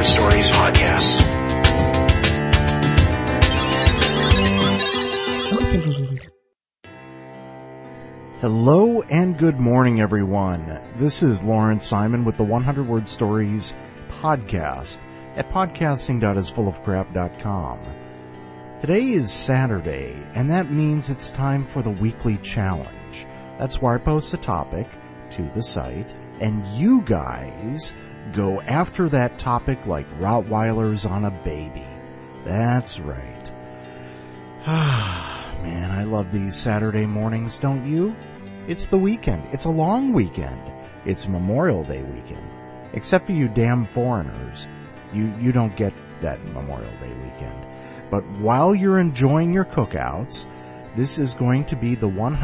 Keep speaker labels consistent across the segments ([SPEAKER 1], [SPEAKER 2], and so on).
[SPEAKER 1] Stories podcast.
[SPEAKER 2] Hello and good morning, everyone. This is Lawrence Simon with the 100 Word Stories podcast at podcasting.isfullofcrap.com. Today is Saturday, and that means it's time for the weekly challenge. That's where I post a topic to the site, and you guys go after that topic like Rottweilers on a baby. That's right. Man, I love these Saturday mornings, don't you? It's the weekend. It's a long weekend. It's Memorial Day weekend. Except for you damn foreigners. You don't get that Memorial Day weekend. But while you're enjoying your cookouts, this is going to be the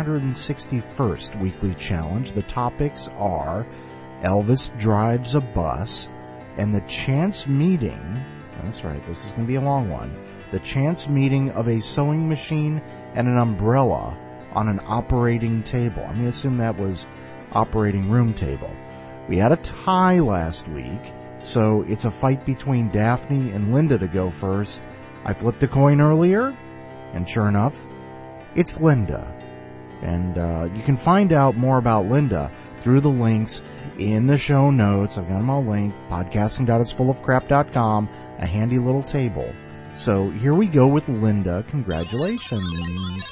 [SPEAKER 2] 161st weekly challenge. The topics are Elvis drives a bus and the chance meeting. That's right, this is going to be a long one. The chance meeting of a sewing machine and an umbrella on an operating table. I'm going to assume that was operating room table. We had a tie last week, so it's a fight between Daphne and Linda to go first. I flipped a coin earlier, and sure enough, it's Linda. And you can find out more about Linda through the links in the show notes. I've got them all linked, podcasting.isfullofcrap.com, a handy little table. So here we go with Linda. Congratulations.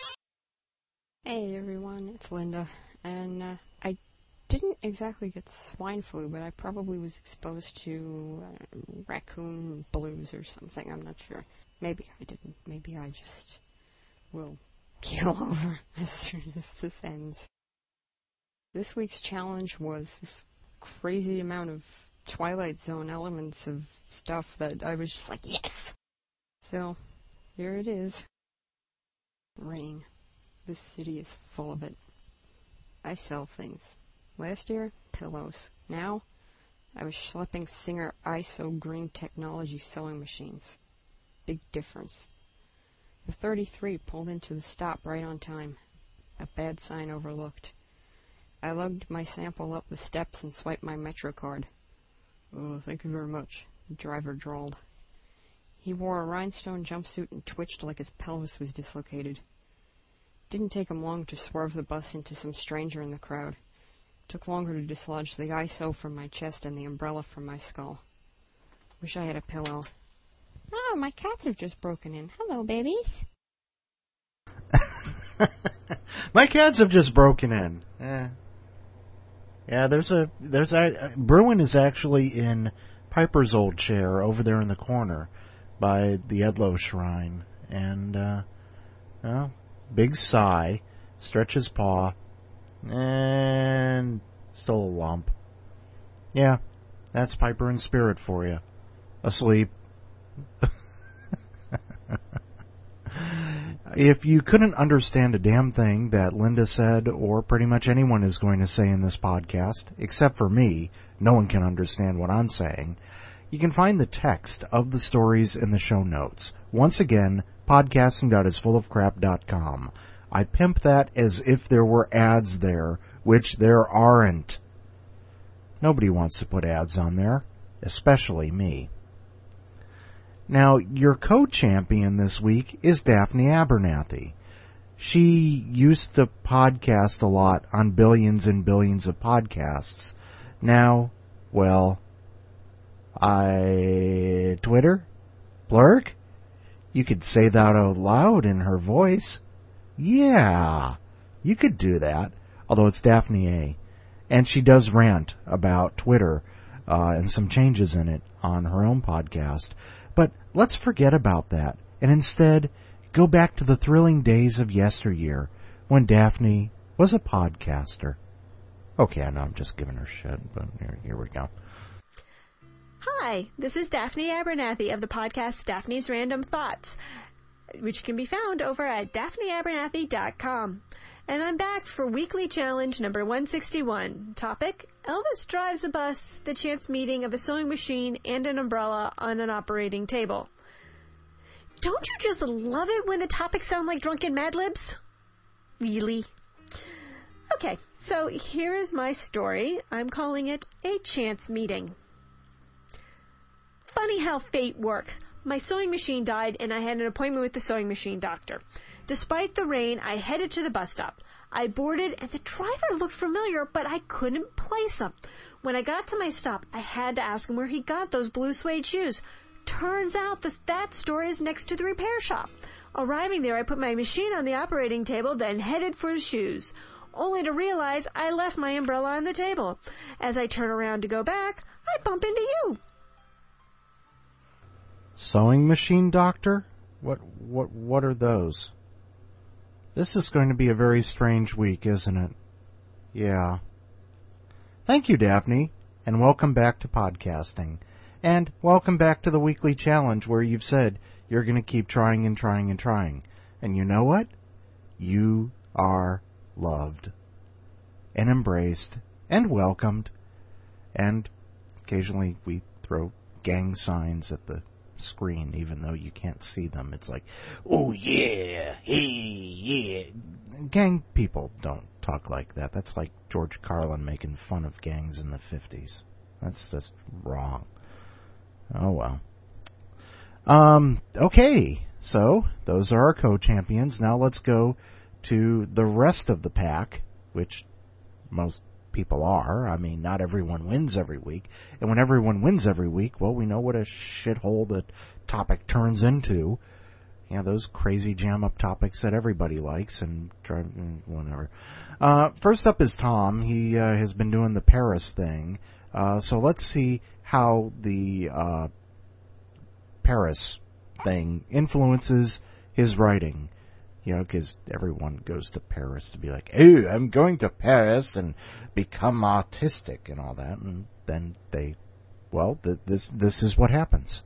[SPEAKER 3] Hey everyone, it's Linda, and I didn't exactly get swine flu, but I probably was exposed to raccoon blues or something. I'm not sure. Maybe I didn't. Maybe I just will keel over as soon as this ends. This week's challenge was this crazy amount of Twilight Zone elements of stuff that I was just like, yes! So, here it is. Rain. This city is full of it. I sell things. Last year, pillows. Now, I was schlepping Singer ISO green technology sewing machines. Big difference. The 33 pulled into the stop right on time. A bad sign overlooked. I lugged my sample up the steps and swiped my MetroCard. Oh, thank you very much, the driver drawled. He wore a rhinestone jumpsuit and twitched like his pelvis was dislocated. Didn't take him long to swerve the bus into some stranger in the crowd. Took longer to dislodge the ISO from my chest and the umbrella from my skull. Wish I had a pillow. Oh, my cats have just broken in. Hello, babies.
[SPEAKER 2] My cats have just broken in. Yeah, Bruin is actually in Piper's old chair over there in the corner by the Edlow Shrine. And, big sigh, stretch his paw, and still a lump. Yeah, that's Piper in spirit for you. Asleep. If you couldn't understand a damn thing that Linda said, or pretty much anyone is going to say in this podcast, except for me, no one can understand what I'm saying, you can find the text of the stories in the show notes. Once again, podcasting.isfullofcrap.com. I pimp that as if there were ads there, which there aren't. Nobody wants to put ads on there, especially me. Now, your co-champion this week is Daphne Abernathy. She used to podcast a lot on billions and billions of podcasts. Now, well, Twitter? Blurk? You could say that out loud in her voice. Yeah, you could do that, although it's Daphne A. And she does rant about Twitter and some changes in it on her own podcast. But let's forget about that and instead go back to the thrilling days of yesteryear when Daphne was a podcaster. Okay, I know I'm just giving her shit, but here we go.
[SPEAKER 4] Hi, this is Daphne Abernathy of the podcast Daphne's Random Thoughts, which can be found over at daphneabernathy.com. And I'm back for weekly challenge number 161. Topic, Elvis drives a bus, the chance meeting of a sewing machine and an umbrella on an operating table. Don't you just love it when the topics sound like drunken Mad Libs? Really? Okay, so here is my story. I'm calling it A Chance Meeting. Funny how fate works. My sewing machine died, and I had an appointment with the sewing machine doctor. Despite the rain, I headed to the bus stop. I boarded, and the driver looked familiar, but I couldn't place him. When I got to my stop, I had to ask him where he got those blue suede shoes. Turns out that store is next to the repair shop. Arriving there, I put my machine on the operating table, then headed for the shoes, only to realize I left my umbrella on the table. As I turn around to go back, I bump into you.
[SPEAKER 2] Sewing machine doctor? What are those? This is going to be a very strange week, isn't it? Yeah. Thank you, Daphne, and welcome back to podcasting. And welcome back to the weekly challenge where you've said you're going to keep trying and trying and trying. And you know what? You are loved and embraced and welcomed. And occasionally we throw gang signs at the screen, even though you can't see them. It's like, oh yeah, hey, yeah. Gang people don't talk like that. That's like George Carlin making fun of gangs in the 50s. That's just wrong. Oh well. Okay, so those are our co-champions. Now let's go to the rest of the pack, which most people are. I mean, not everyone wins every week. And when everyone wins every week, well, we know what a shithole the topic turns into. You know, those crazy jam-up topics that everybody likes and whatever. First up is Tom. He has been doing the Paris thing. So let's see how the Paris thing influences his writing. You know, because everyone goes to Paris to be like, oh, I'm going to Paris and become artistic and all that. And then they, well, this is what happens.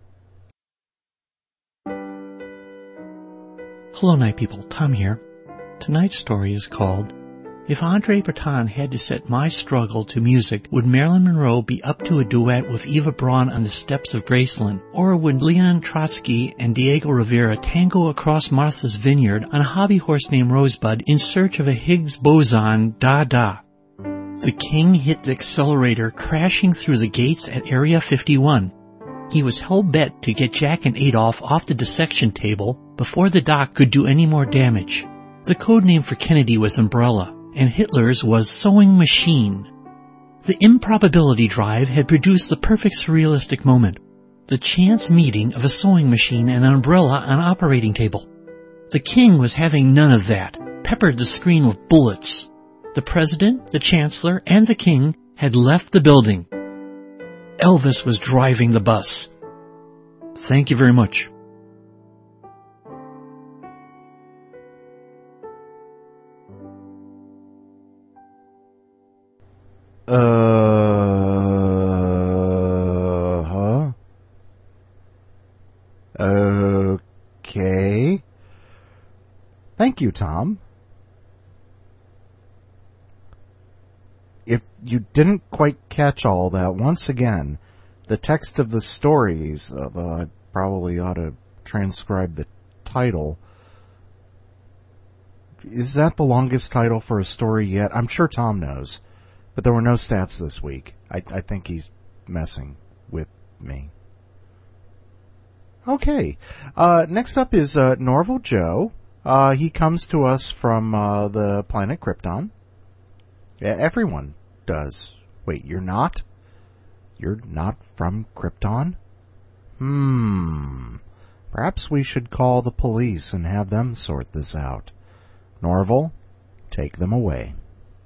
[SPEAKER 1] Hello, night people. Tom here. Tonight's story is called If Andre Breton Had to Set My Struggle to Music, Would Marilyn Monroe Be Up to a Duet with Eva Braun on the Steps of Graceland? Or would Leon Trotsky and Diego Rivera tango across Martha's Vineyard on a hobby horse named Rosebud in search of a Higgs boson da-da? The King hit the accelerator, crashing through the gates at Area 51. He was hell-bent to get Jack and Adolf off the dissection table before the doc could do any more damage. The code name for Kennedy was Umbrella, and Hitler's was Sewing Machine. The improbability drive had produced the perfect surrealistic moment, the chance meeting of a sewing machine and an umbrella on an operating table. The King was having none of that, peppered the screen with bullets. The President, the Chancellor, and the King had left the building. Elvis was driving the bus. Thank you very much.
[SPEAKER 2] Okay. Thank you, Tom. If you didn't quite catch all that, once again, the text of the stories, although I probably ought to transcribe the title. Is that the longest title for a story yet? I'm sure Tom knows. But there were no stats this week. I think he's messing with me. Okay. Next up is Norval Joe. He comes to us from the planet Krypton. Yeah, everyone does. Wait, you're not? You're not from Krypton? Perhaps we should call the police and have them sort this out. Norval, take them away.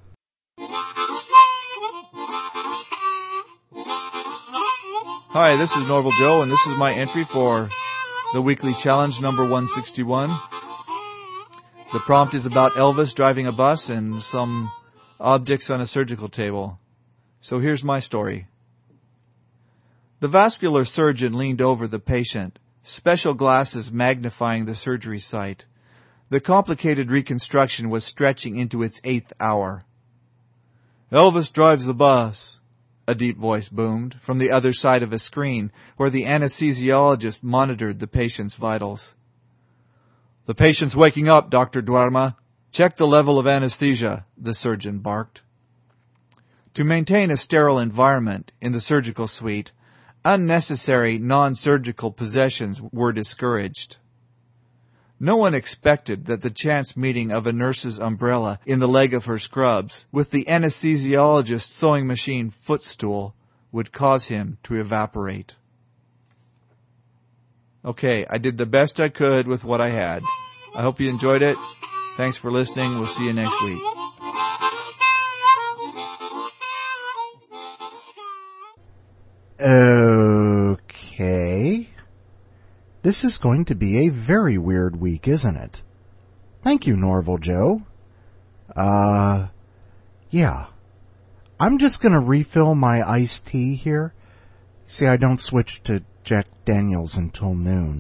[SPEAKER 5] Hi, this is Norval Joe, and this is my entry for the weekly challenge number 161. The prompt is about Elvis driving a bus and some objects on a surgical table. So here's my story. The vascular surgeon leaned over the patient, special glasses magnifying the surgery site. The complicated reconstruction was stretching into its 8th hour. Elvis drives the bus, a deep voice boomed from the other side of a screen where the anesthesiologist monitored the patient's vitals. The patient's waking up, Dr. Duerma. Check the level of anesthesia, the surgeon barked. To maintain a sterile environment in the surgical suite, Unnecessary non-surgical possessions were discouraged. No one expected that the chance meeting of a nurse's umbrella in the leg of her scrubs with the anesthesiologist's sewing machine footstool would cause him to evaporate. Okay, I did the best I could with what I had. I hope you enjoyed it. Thanks for listening. We'll see you next week.
[SPEAKER 2] Okay. This is going to be a very weird week, isn't it? Thank you, Norval Joe. Yeah. I'm just gonna refill my iced tea here. See, I don't switch to Jack Daniels until noon.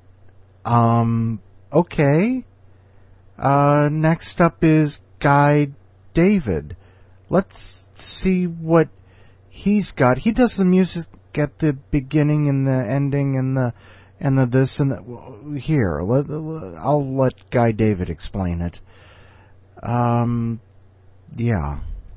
[SPEAKER 2] Okay. Next up is Guy David. Let's see what he's got. He does the music at the beginning and the ending and the this and the... Here, I'll let Guy David explain it. Yeah.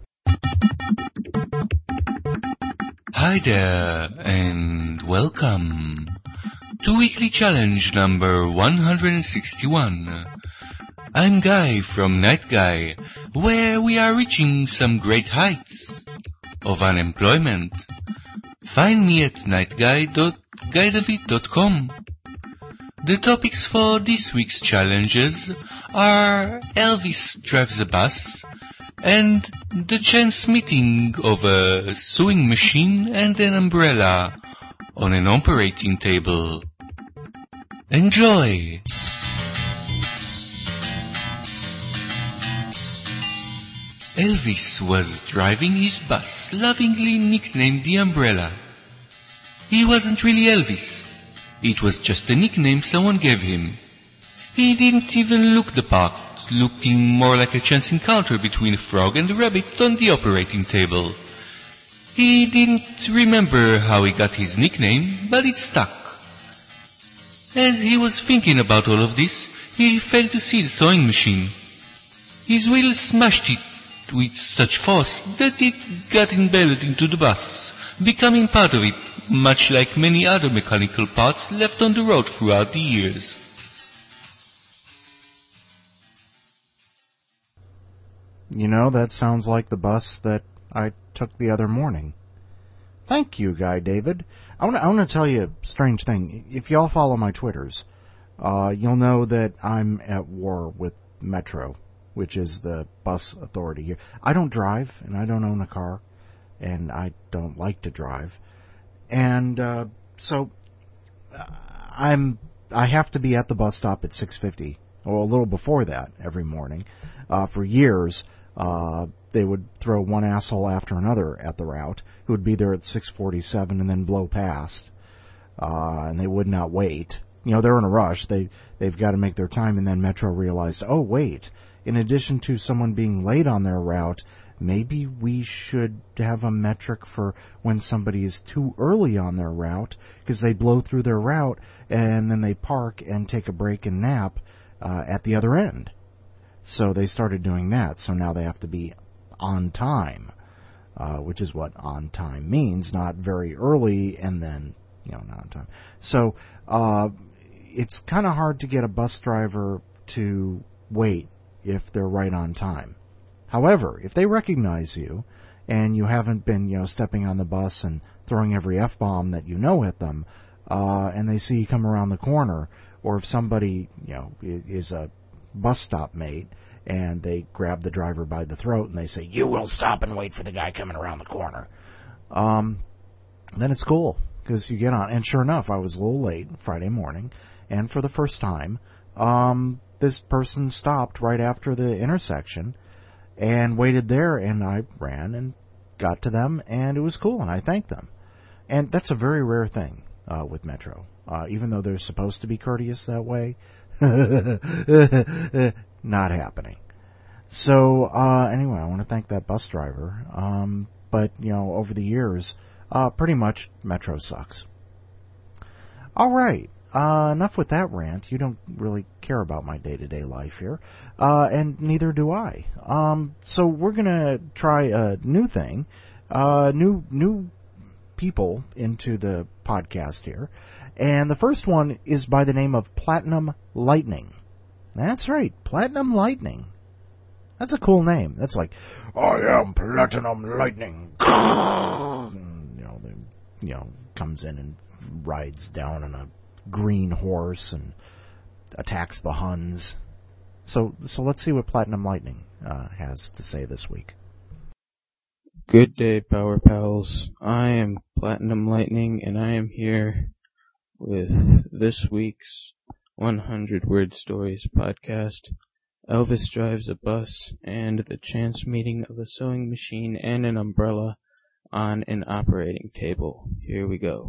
[SPEAKER 6] Hi there, and welcome to Weekly Challenge number 161. I'm Guy from Night Guy, where we are reaching some great heights of unemployment. Find me at nightguy.guidavid.com. The topics for this week's challenges are Elvis drives a bus, and the chance meeting of a sewing machine and an umbrella on an operating table. Enjoy! Elvis was driving his bus, lovingly nicknamed the Umbrella. He wasn't really Elvis. It was just a nickname someone gave him. He didn't even look the part, looking more like a chance encounter between a frog and a rabbit on the operating table. He didn't remember how he got his nickname, but it stuck. As he was thinking about all of this, he failed to see the sewing machine. His wheel smashed it with such force that it got embedded into the bus, becoming part of it, much like many other mechanical parts left on the road throughout the years.
[SPEAKER 2] You know, that sounds like the bus that I took the other morning. Thank you, Guy David. I want to tell you a strange thing. If y'all follow my Twitters, you'll know that I'm at war with Metro, which is the bus authority here. I don't drive, and I don't own a car, and I don't like to drive. And so I have to be at the bus stop at 6:50, or a little before that every morning. For years, they would throw one asshole after another at the route, who would be there at 6:47 and then blow past, and they would not wait. You know, they're in a rush. They've got to make their time, and then Metro realized, oh, wait, in addition to someone being late on their route, maybe we should have a metric for when somebody is too early on their route, because they blow through their route, and then they park and take a break and nap at the other end. So they started doing that, so now they have to be on time, which is what on time means, not very early and then, not on time. So it's kind of hard to get a bus driver to wait if they're right on time. However, if they recognize you and you haven't been, stepping on the bus and throwing every F-bomb that you know at them, and they see you come around the corner, or if somebody, is a bus stop mate and they grab the driver by the throat and they say, you will stop and wait for the guy coming around the corner, then it's cool, because you get on. And sure enough, I was a little late Friday morning, and for the first time, this person stopped right after the intersection and waited there, and I ran and got to them, and it was cool, and I thanked them. And that's a very rare thing with Metro. Even though they're supposed to be courteous that way, not happening. So anyway, I want to thank that bus driver. But, over the years, pretty much Metro sucks. All right. Enough with that rant. You don't really care about my day-to-day life here, and neither do I. So we're gonna try a new thing, new people into the podcast here. And the first one is by the name of Platinum Lightning. That's right, Platinum Lightning. That's a cool name. That's like, I am Platinum Lightning. Comes in and rides down on a green horse and attacks the Huns. So let's see what Platinum Lightning has to say this week.
[SPEAKER 7] Good day, Power Pals. I am Platinum Lightning, and I am here with this week's 100 Word Stories podcast, Elvis Drives a Bus, and the chance meeting of a sewing machine and an umbrella on an operating table. Here we go.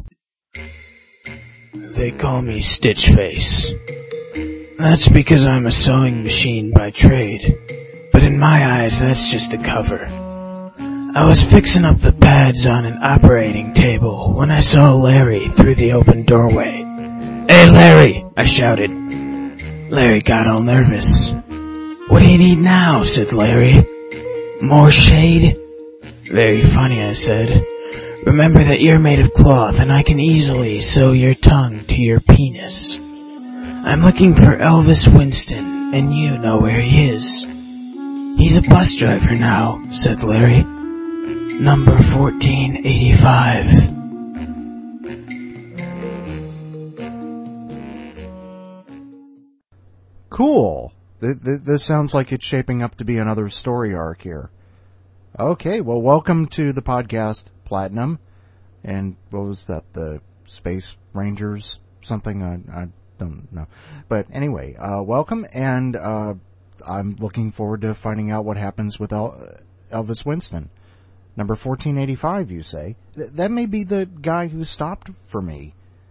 [SPEAKER 7] They call me Stitchface. That's because I'm a sewing machine by trade, but in my eyes that's just a cover. I was fixing up the pads on an operating table when I saw Larry through the open doorway. Hey Larry, I shouted. Larry got all nervous. What do you need now? Said Larry. More shade? Very funny, I said. Remember that you're made of cloth and I can easily sew your tongue to your penis. I'm looking for Elvis Winston, and you know where he is. He's a bus driver now, said Larry. Number 1485.
[SPEAKER 2] Cool. This sounds like it's shaping up to be another story arc here. Okay, well, welcome to the podcast, Platinum. And what was that, the Space Rangers something? I don't know. But anyway, welcome, and I'm looking forward to finding out what happens with Elvis Winston. Number 1485, you say? That may be the guy who stopped for me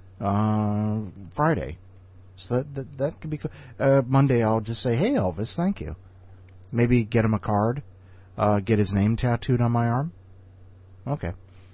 [SPEAKER 2] Friday. So that could be cool. Monday I'll just say, hey Elvis, thank you. Maybe get him a card, get his name tattooed on my arm. Okay.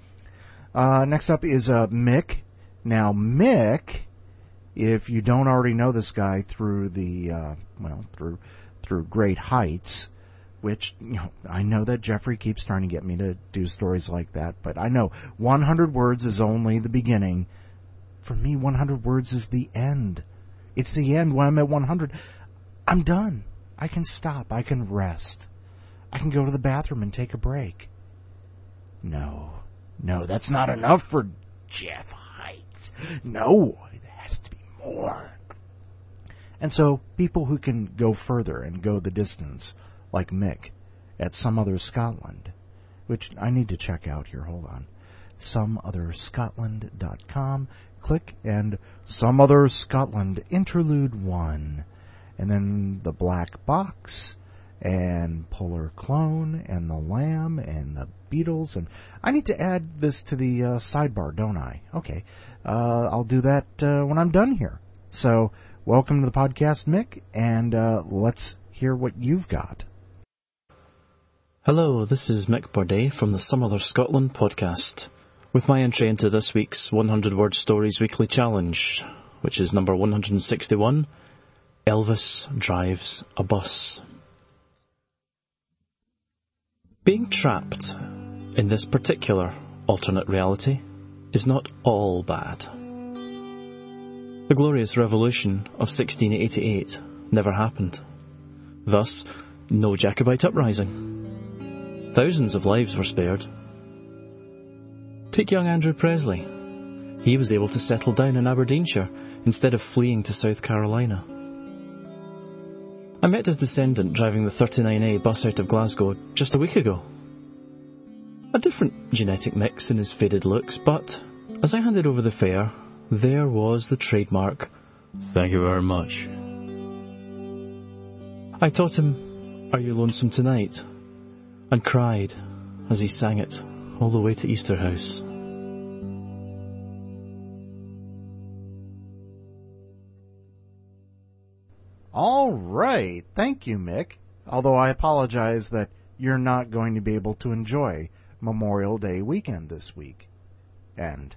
[SPEAKER 2] Next up is Mick. Now Mick, if you don't already know this guy through the through Great Heights, which, I know that Jeffrey keeps trying to get me to do stories like that, but I know 100 words is only the beginning. For me, 100 words is the end. It's the end. When I'm at 100, I'm done. I can stop. I can rest. I can go to the bathroom and take a break. No, that's not enough for Jeff Heights. No, it has to be more. And so, people who can go further and go the distance, like Mick, at Some Other Scotland, which I need to check out here. Hold on. SomeOtherScotland.com. Click, and Some Other Scotland Interlude 1. And then the Black Box, and Polar Clone, and the Lamb, and the Beatles. And I need to add this to the sidebar, don't I? Okay. I'll do that when I'm done here. So, welcome to the podcast, Mick, and let's hear what you've got.
[SPEAKER 1] Hello, this is Mick Borday from the Some Other Scotland podcast, with my entry into this week's 100 Word Stories Weekly Challenge, which is number 161, Elvis Drives a Bus. Being trapped in this particular alternate reality is not all bad. The Glorious Revolution of 1688 never happened. Thus, no Jacobite uprising. Thousands of lives were spared. Take young Andrew Presley. He was able to settle down in Aberdeenshire instead of fleeing to South Carolina. I met his descendant driving the 39A bus out of Glasgow just a week ago. A different genetic mix in his faded looks, but as I handed over the fare, there was the trademark, "Thank you very much." I taught him, "Are you lonesome tonight?" and cried as he sang it all the way to Easterhouse.
[SPEAKER 2] All right. Thank you, Mick. Although I apologize that you're not going to be able to enjoy Memorial Day weekend this week. And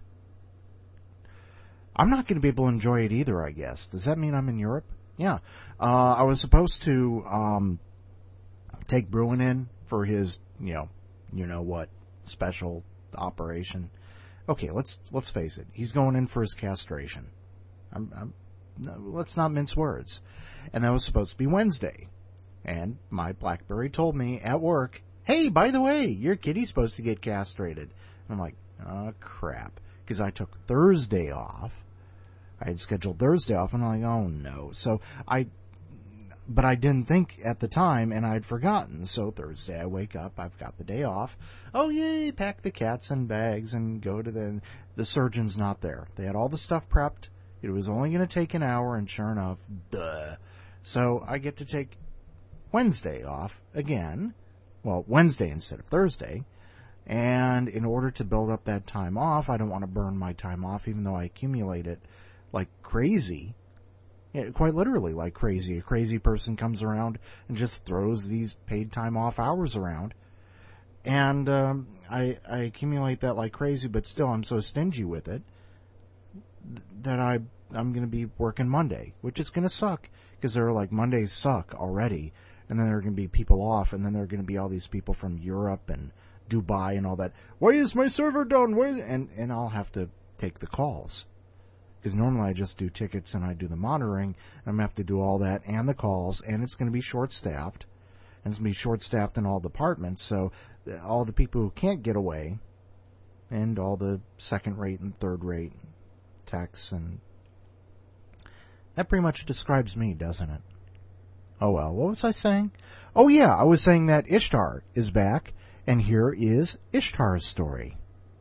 [SPEAKER 2] I'm not going to be able to enjoy it either, I guess. Does that mean I'm in Europe? Yeah. I was supposed to take Bruin in for his, you know what, special operation. Okay, let's face it. He's going in for his castration. Let's not mince words. And that was supposed to be Wednesday. And my BlackBerry told me at work, hey, by the way, your kitty's supposed to get castrated. And I'm like, oh, crap. Because I took Thursday off. I had scheduled Thursday off, and I'm like, oh, no. But I didn't think at the time, and I'd forgotten. So Thursday I wake up, I've got the day off. Oh, yay, pack the cats in bags and go to the surgeon's not there. They had all the stuff prepped. It was only going to take an hour, and sure enough, duh. So I get to take Wednesday off again. Well, Wednesday instead of Thursday. And in order to build up that time off, I don't want to burn my time off, even though I accumulate it like crazy. Yeah, quite literally like crazy. A crazy person comes around and just throws these paid time off hours around. And I accumulate that like crazy, but still I'm so stingy with it that I'm going to be working Monday, which is going to suck because they're like Mondays suck already. And then there are going to be people off, and then there are going to be all these people from Europe and Dubai and all that. Why is my server down? And I'll have to take the calls. Because normally I just do tickets and I do the monitoring, and I'm going to have to do all that and the calls, and it's going to be short-staffed. And it's going to be short-staffed in all departments, so all the people who can't get away, and all the second-rate and third-rate techs, and that pretty much describes me, doesn't it? Oh well, what was I saying? Oh yeah, I was saying that Ishtar is back, and here is Ishtar's story.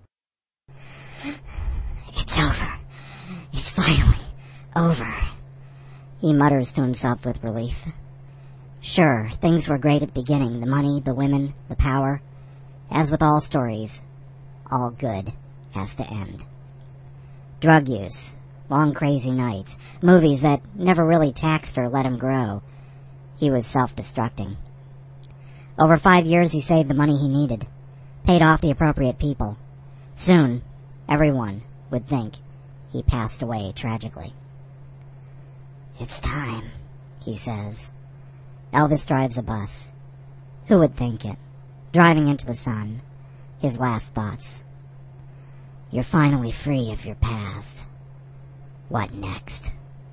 [SPEAKER 8] It's over. It's finally over. He mutters to himself with relief. Sure, things were great at the beginning. The money, the women, the power. As with all stories, all good has to end. Drug use, long crazy nights, movies that never really taxed or let him grow. He was self-destructing. Over 5 years he saved the money he needed, paid off the appropriate people. Soon, everyone would think he passed away tragically. It's time, he says. Elvis drives a bus. Who would think it? Driving into the sun. His last thoughts. You're finally free of your past. What next?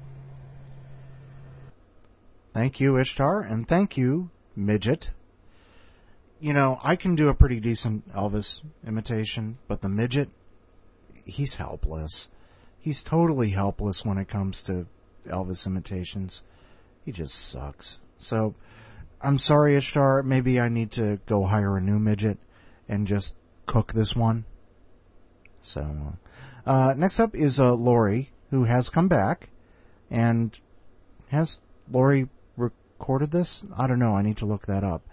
[SPEAKER 2] Thank you, Ishtar, and thank you, Midget. You know, I can do a pretty decent Elvis imitation, but the Midget, he's helpless. He's totally helpless when it comes to Elvis imitations. He just sucks. So, I'm sorry, Ishtar. Maybe I need to go hire a new midget and just cook this one. So, next up is Lori, who has come back. And has Lori recorded this? I don't know. I need to look that up.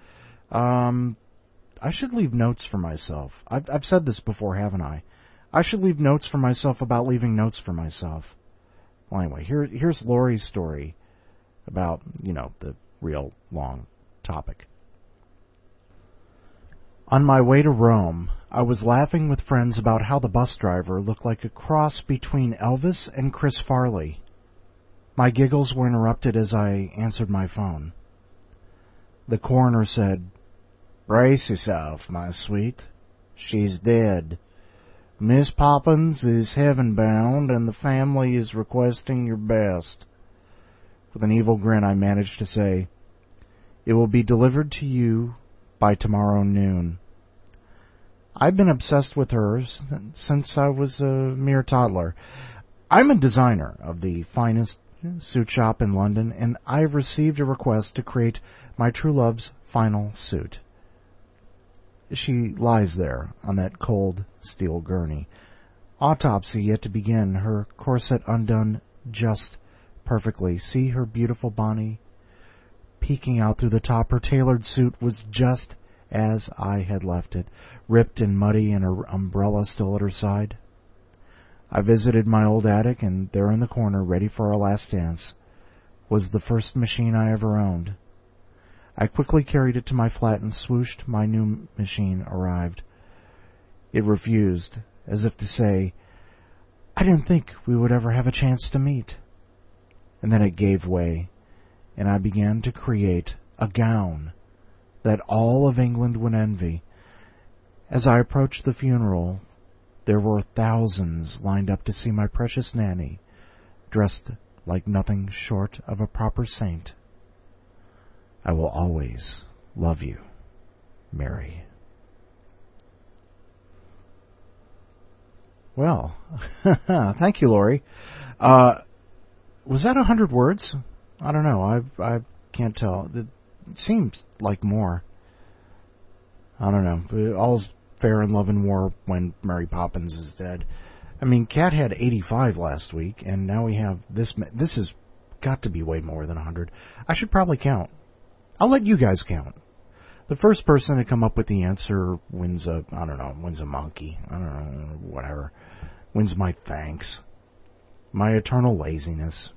[SPEAKER 2] I should leave notes for myself. I've said this before, haven't I? I should leave notes for myself about leaving notes for myself. Well, anyway, here's Lori's story about, the real long topic. On my way to Rome, I was laughing with friends about how the bus driver looked like a cross between Elvis and Chris Farley. My giggles were interrupted as I answered my phone. The coroner said, "Brace yourself, my sweet. She's dead. Miss Poppins is heaven-bound, and the family is requesting your best." With an evil grin, I managed to say, "It will be delivered to you by tomorrow noon." I've been obsessed with her since I was a mere toddler. I'm a designer of the finest suit shop in London, and I've received a request to create my true love's final suit. She lies there on that cold steel gurney. Autopsy yet to begin, her corset undone just perfectly. See her beautiful body peeking out through the top. Her tailored suit was just as I had left it, ripped and muddy, and her umbrella still at her side. I visited my old attic, and there in the corner, ready for our last dance, was the first machine I ever owned. I quickly carried it to my flat, and swooshed, my new machine arrived. It refused, as if to say, "I didn't think we would ever have a chance to meet." And then it gave way, and I began to create a gown that all of England would envy. As I approached the funeral, There were thousands lined up to see my precious Nanny, dressed like nothing short of a proper saint. I will always love you, Mary. Well, thank you, Lori. Was that 100 words? I don't know. I can't tell. It seems like more. I don't know. All's fair in love and war when Mary Poppins is dead. I mean, Cat had 85 last week, and now we have this. This has got to be way more than 100. I should probably count. I'll let you guys count. The first person to come up with the answer wins a monkey. I don't know, whatever. Wins my thanks. My eternal laziness.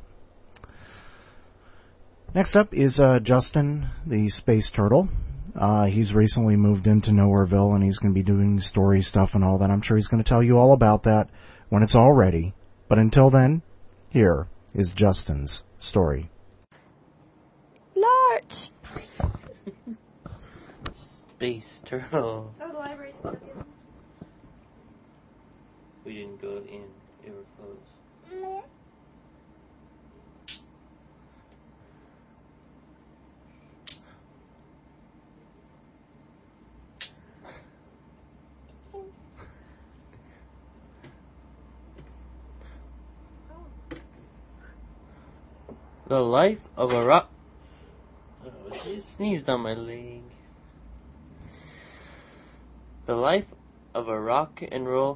[SPEAKER 2] Next up is Justin, the space turtle. He's recently moved into Nowhereville, and he's going to be doing story stuff and all that. I'm sure he's going to tell you all about that when it's all ready. But until then, here is Justin's story.
[SPEAKER 9] Lart!
[SPEAKER 10] Space turtle.
[SPEAKER 9] Oh, the library.
[SPEAKER 10] We didn't go in. It were closed. The life of a rock. Oh, she sneezed on my leg. The life of a rock and roll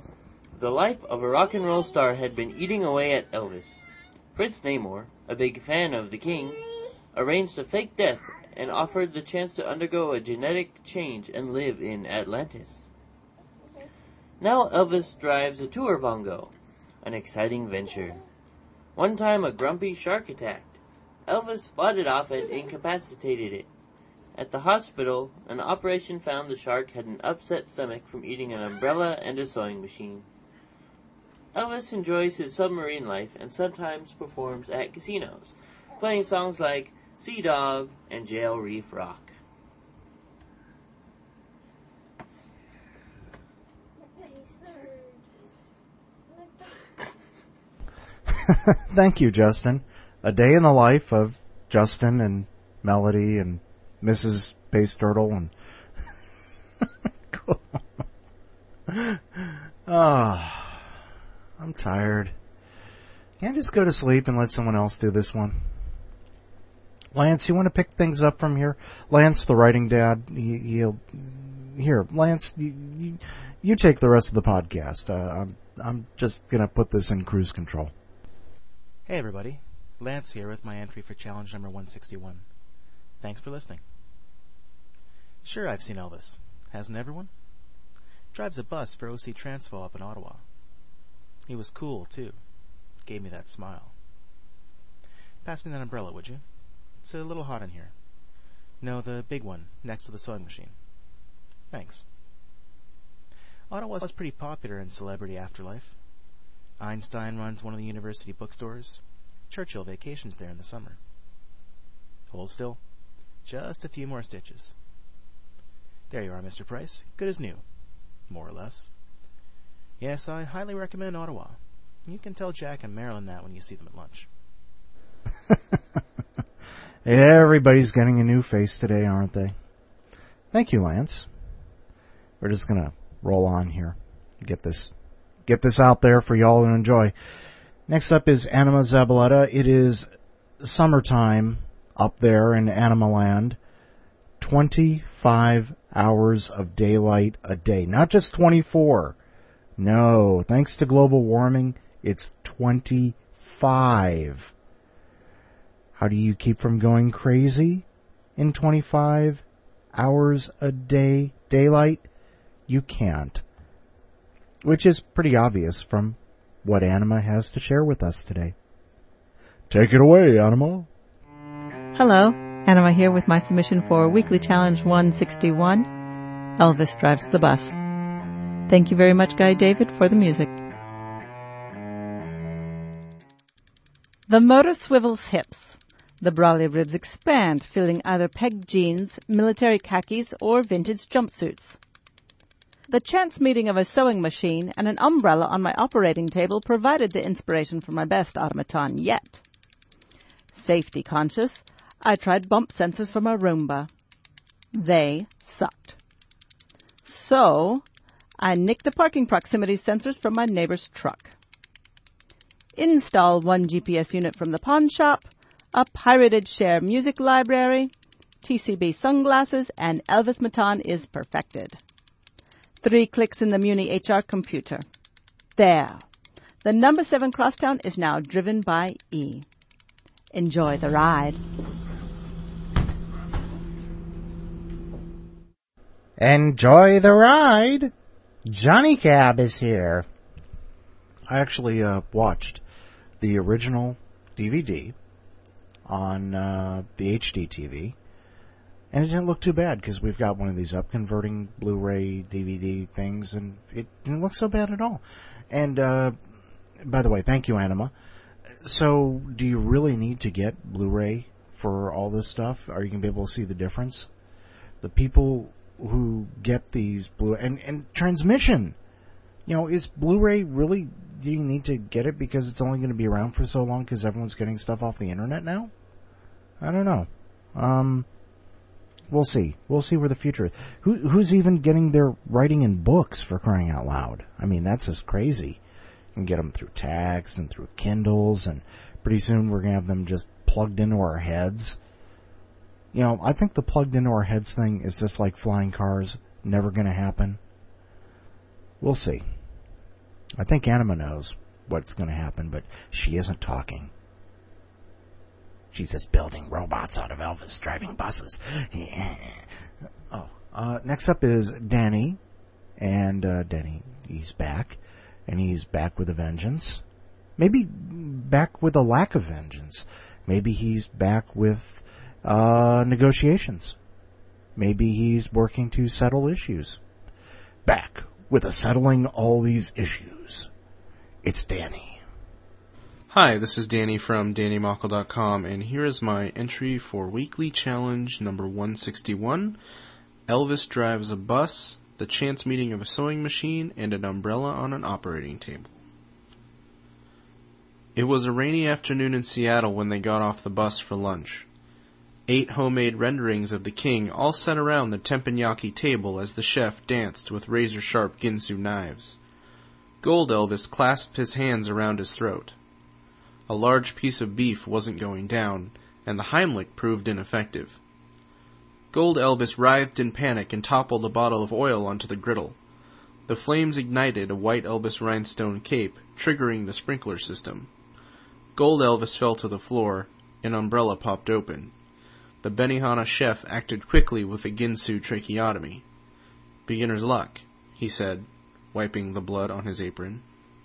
[SPEAKER 10] star had been eating away at Elvis. Prince Namor, a big fan of the king, arranged a fake death and offered the chance to undergo a genetic change and live in Atlantis. Now Elvis drives a tour bongo, an exciting venture. One time a grumpy shark attacked. Elvis fought it off and incapacitated it. At the hospital, an operation found the shark had an upset stomach from eating an umbrella and a sewing machine. Elvis enjoys his submarine life and sometimes performs at casinos, playing songs like Sea Dog and Jail Reef Rock.
[SPEAKER 2] Thank you, Justin. A day in the life of Justin and Melody and Mrs. Space Turtle and cool. I'm tired. Can't I just go to sleep and let someone else do this one? Lance, you want to pick things up from here? Lance, the writing dad, he'll... Here, Lance, you take the rest of the podcast. I'm just going to put this in cruise control.
[SPEAKER 11] Hey, everybody. Lance here with my entry for challenge number 161. Thanks for listening. Sure, I've seen Elvis. Hasn't everyone? Drives a bus for OC Transvaal up in Ottawa. He was cool, too. Gave me that smile. Pass me that umbrella, would you? It's a little hot in here. No, the big one, next to the sewing machine. Thanks. Ottawa's pretty popular in celebrity afterlife. Einstein runs one of the university bookstores. Churchill vacations there in the summer. Hold still. Just a few more stitches. There you are, Mr. Price. Good as new. More or less. Yes, I highly recommend Ottawa. You can tell Jack and Marilyn that when you see them at lunch.
[SPEAKER 2] Everybody's getting a new face today, aren't they? Thank you, Lance. We're just going to roll on here. Get this out there for y'all to enjoy. Next up is Anima Zabaleta. It is summertime up there in Anima Land. 25 hours of daylight a day. Not just 24. No, thanks to global warming, it's 25. How do you keep from going crazy in 25 hours a day daylight? You can't. Which is pretty obvious from what Anima has to share with us today. Take it away, Anima.
[SPEAKER 12] Hello, Anima here with my submission for Weekly Challenge 161, Elvis Drives the Bus. Thank you very much, Guy David, for the music. The motor swivels hips. The brolly ribs expand, filling either pegged jeans, military khakis, or vintage jumpsuits. The chance meeting of a sewing machine and an umbrella on my operating table provided the inspiration for my best automaton yet. Safety conscious, I tried bump sensors for my Roomba. They sucked. So, I nicked the parking proximity sensors from my neighbor's truck. Install one GPS unit from the pawn shop, a pirated share music library, TCB sunglasses, and Elvis Matan is perfected. 3 clicks in the Muni HR computer. There. The number 7 crosstown is now driven by E. Enjoy the ride.
[SPEAKER 2] Enjoy the ride. Johnny Cab is here. I actually watched the original DVD on the HD TV, and it didn't look too bad because we've got one of these up-converting Blu-ray DVD things, and it didn't look so bad at all. And by the way, thank you, Anima. So, do you really need to get Blu-ray for all this stuff? Are you going to be able to see the difference? The people who get these and transmission, is Blu-ray really, do you need to get it because it's only going to be around for so long because everyone's getting stuff off the internet now? I don't know. We'll see. We'll see where the future is. Who's even getting their writing in books, for crying out loud? I mean, that's just crazy. You can get them through text and through Kindles, and pretty soon we're going to have them just plugged into our heads. I think the plugged into our heads thing is just like flying cars, never going to happen. We'll see. I think Anima knows what's going to happen, but she isn't talking. She's just building robots out of Elvis driving buses. Yeah. Next up is Danny. And Danny, he's back. And he's back with a vengeance. Maybe back with a lack of vengeance. Maybe he's back with negotiations. Maybe he's working to settle issues. Back with a settling all these issues. It's Danny.
[SPEAKER 9] Hi, this is Danny from DannyMockle.com, and here is my entry for Weekly Challenge number 161, Elvis Drives a Bus, the chance meeting of a sewing machine, and an umbrella on an operating table. It was a rainy afternoon in Seattle when they got off the bus for lunch. 8 homemade renderings of the king all sat around the teppanyaki table as the chef danced with razor-sharp Ginsu knives. Gold Elvis clasped his hands around his throat. A large piece of beef wasn't going down, and the Heimlich proved ineffective. Gold Elvis writhed in panic and toppled a bottle of oil onto the griddle. The flames ignited a white Elvis rhinestone cape, triggering the sprinkler system. Gold Elvis fell to the floor. An umbrella popped open. The Benihana chef acted quickly with a Ginsu tracheotomy. "Beginner's luck," he said, wiping the blood on his apron.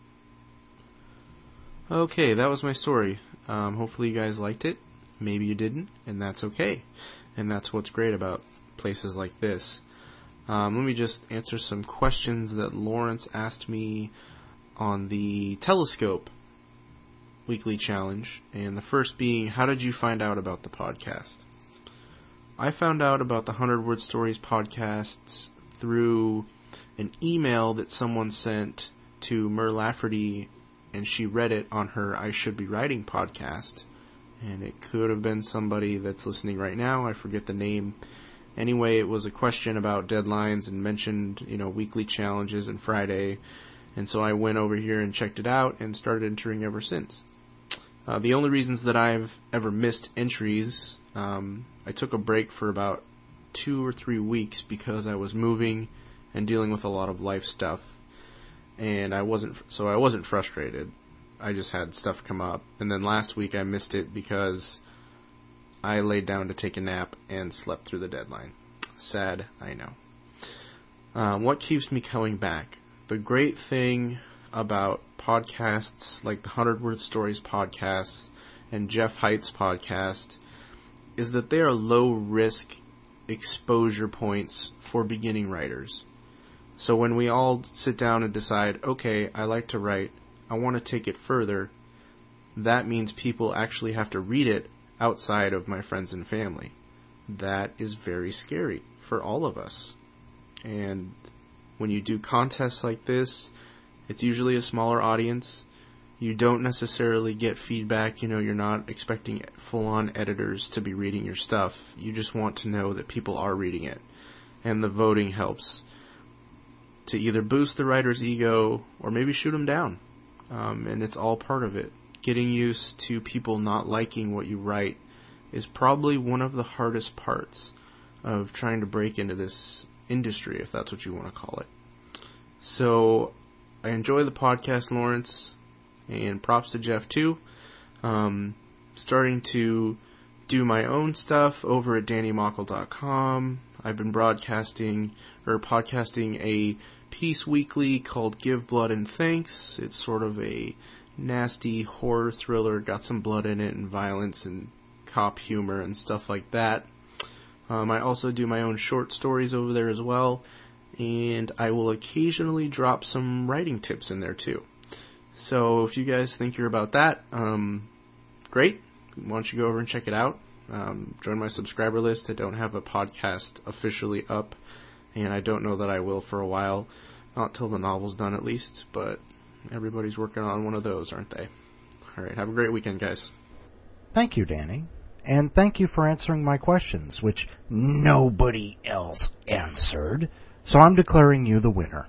[SPEAKER 9] Okay, that was my story. Hopefully you guys liked it. Maybe you didn't, and that's okay. And that's what's great about places like this. Let me just answer some questions that Lawrence asked me on the Telescope Weekly Challenge. And the first being, how did you find out about the podcast? I found out about the 100 Word Stories podcasts through an email that someone sent to Mer Lafferty, and she read it on her I Should Be Writing podcast. And it could have been somebody that's listening right now. I forget the name. Anyway, it was a question about deadlines and mentioned, weekly challenges and Friday. And so I went over here and checked it out and started entering ever since. The only reasons that I've ever missed entries, I took a break for about 2 or 3 weeks because I was moving and dealing with a lot of life stuff. And I wasn't frustrated. I just had stuff come up. And then last week I missed it because I laid down to take a nap and slept through the deadline. Sad, I know. What keeps me coming back? The great thing about podcasts like the 100 Word Stories podcast and Jeff Height's podcast is that they are low-risk exposure points for beginning writers. So when we all sit down and decide, okay, I like to write, I want to take it further, that means people actually have to read it outside of my friends and family. That is very scary for all of us. And when you do contests like this, it's usually a smaller audience. You don't necessarily get feedback. You're not expecting full-on editors to be reading your stuff. You just want to know that people are reading it. And the voting helps to either boost the writer's ego or maybe shoot them down. And it's all part of it. Getting used to people not liking what you write is probably one of the hardest parts of trying to break into this industry, if that's what you want to call it. So I enjoy the podcast, Lawrence, and props to Jeff too. Starting to do my own stuff over at DannyMockle.com. I've been podcasting a piece weekly called Give Blood and Thanks. It's sort of a nasty horror thriller, got some blood in it and violence and cop humor and stuff like that. I also do my own short stories over there as well, and I will occasionally drop some writing tips in there too. So if you guys think you're about that, great. Why don't you go over and check it out? Join my subscriber list. I don't have a podcast officially up, and I don't know that I will for a while. Not till the novel's done at least, but everybody's working on one of those, aren't they? Alright, have a great weekend, guys.
[SPEAKER 2] Thank you, Danny. And thank you for answering my questions, which nobody else answered. So I'm declaring you the winner.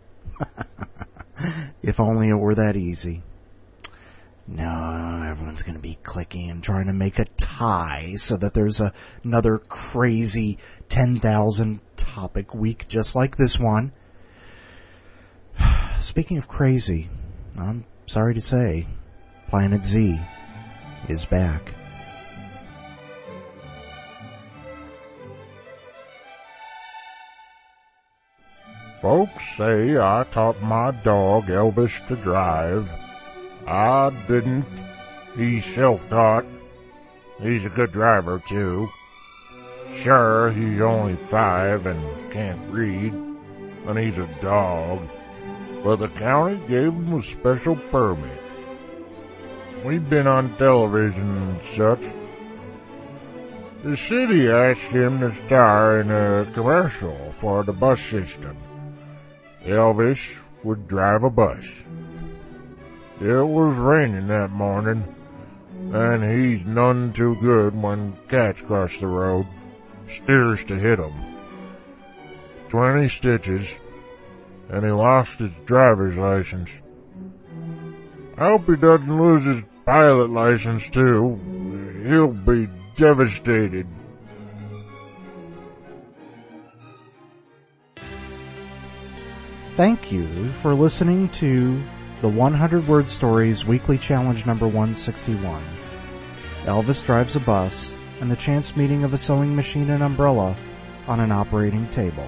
[SPEAKER 2] If only it were that easy. No, everyone's going to be clicking and trying to make a tie so that there's another crazy 10,000 topic week just like this one. Speaking of crazy, I'm sorry to say, Planet Z is back.
[SPEAKER 13] Folks say I taught my dog Elvis to drive. I didn't. He's self-taught. He's a good driver, too. Sure, he's only 5 and can't read, and he's a dog, but the county gave him a special permit. We've been on television and such. The city asked him to star in a commercial for the bus system. Elvis would drive a bus. It was raining that morning, and he's none too good when cats cross the road. Steers to hit 'em. 20 stitches, and he lost his driver's license. I hope he doesn't lose his pilot license, too. He'll be devastated.
[SPEAKER 2] Thank you for listening to the 100 Word Stories Weekly Challenge number 161. Elvis drives a bus and the chance meeting of a sewing machine and umbrella on an operating table.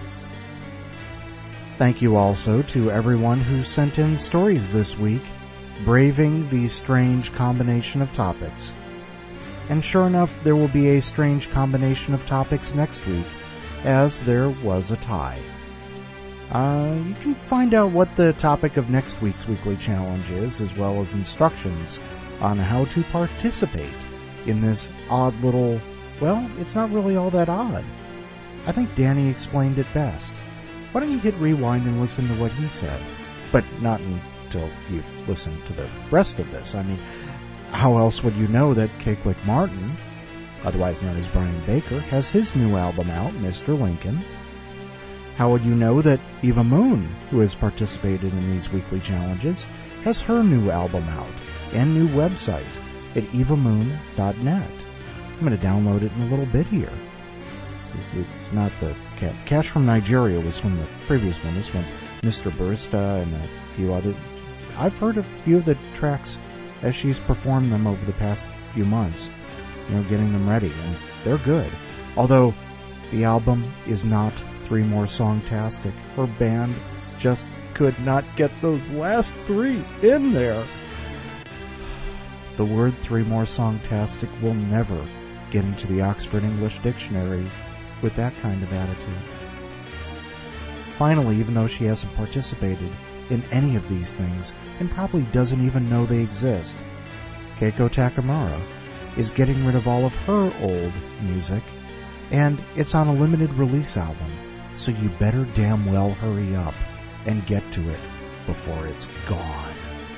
[SPEAKER 2] Thank you also to everyone who sent in stories this week, braving the strange combination of topics. And sure enough, there will be a strange combination of topics next week, as there was a tie. You can find out what the topic of next week's weekly challenge is, as well as instructions on how to participate in this odd little, well, it's not really all that odd. I think Danny explained it best. Why don't you hit rewind and listen to what he said? But not until you've listened to the rest of this. I mean, how else would you know that Cakewick Martin, otherwise known as Brian Baker, has his new album out, Mr. Lincoln? How would you know that Eva Moon, who has participated in these weekly challenges, has her new album out and new website at evamoon.net? I'm going to download it in a little bit here. It's not the Cash from Nigeria was from the previous one. This one's Mr. Barista and a few other. I've heard a few of the tracks as she's performed them over the past few months, getting them ready, and they're good. Although the album is not 3 More Songtastic. Her band just could not get those last 3 in there. The word 3 More Songtastic will never get into the Oxford English Dictionary with that kind of attitude. Finally, even though she hasn't participated in any of these things and probably doesn't even know they exist, Keiko Takamura is getting rid of all of her old music, and it's on a limited release album So you better damn well hurry up and get to it before it's gone.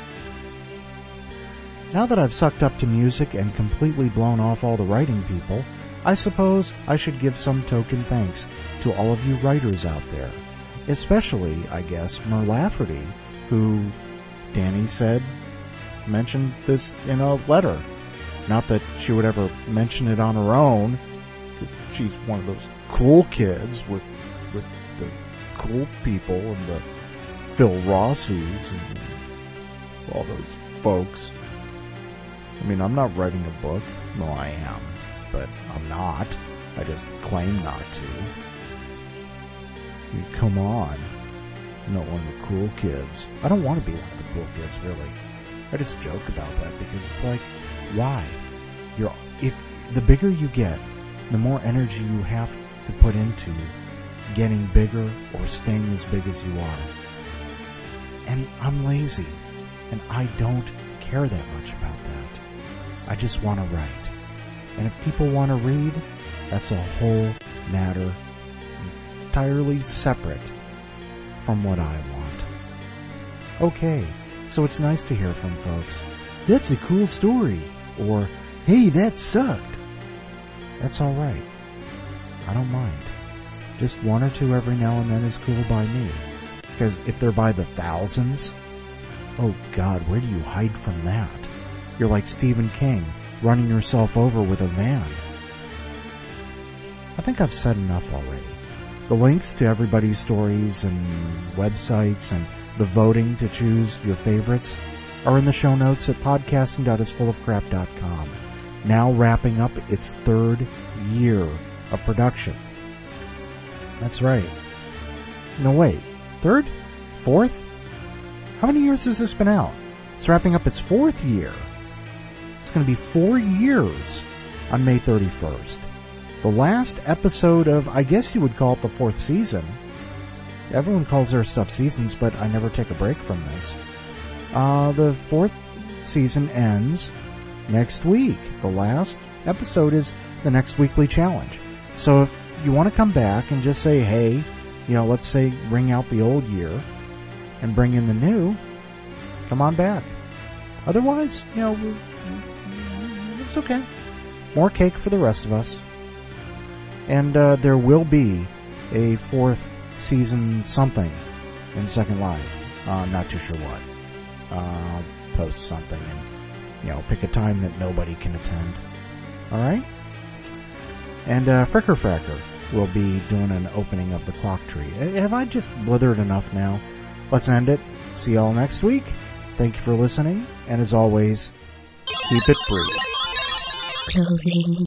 [SPEAKER 2] Now that I've sucked up to music and completely blown off all the writing people, I suppose I should give some token thanks to all of you writers out there. Especially, I guess, Mer Lafferty, who, Danny said, mentioned this in a letter. Not that she would ever mention it on her own. She's one of those cool kids with the cool people and the Phil Rossies and all those folks. I mean, I'm not writing a book. Well, I am, but I'm not. I just claim not to. I mean, come on. I'm not one of the cool kids. I don't want to be one of the cool kids, really. I just joke about that because it's like, why? If the bigger you get, the more energy you have to put into getting bigger or staying as big as you are. And I'm lazy, and I don't care that much about that. I just want to write. And if people want to read, that's a whole matter entirely separate from what I want. Okay, so it's nice to hear from folks. That's a cool story. Or, hey, that sucked. That's all right. I don't mind. Just one or two every now and then is cool by me. Because if they're by the thousands, oh God, where do you hide from that? You're like Stephen King, running yourself over with a van. I think I've said enough already. The links to everybody's stories and websites and the voting to choose your favorites are in the show notes at podcasting.isfullofcrap.com. Now wrapping up its 3rd year of production. That's right. No, wait. 3rd? 4th? How many years has this been out? It's wrapping up its 4th year. It's going to be 4 years on May 31st. The last episode of, I guess you would call it the 4th season. Everyone calls their stuff seasons, but I never take a break from this. The 4th season ends next week. The last episode is the next weekly challenge. So if you want to come back and just say, hey, let's say ring out the old year and bring in the new, come on back. Otherwise, it's okay. More cake for the rest of us. And there will be a 4th season something in Second Life. Not too sure what. I'll post something and, pick a time that nobody can attend. Alright? And Fricker Fracker will be doing an opening of the clock tree. Have I just blithered enough now? Let's end it. See y'all next week. Thank you for listening. And as always, keep it brief.
[SPEAKER 14] Closing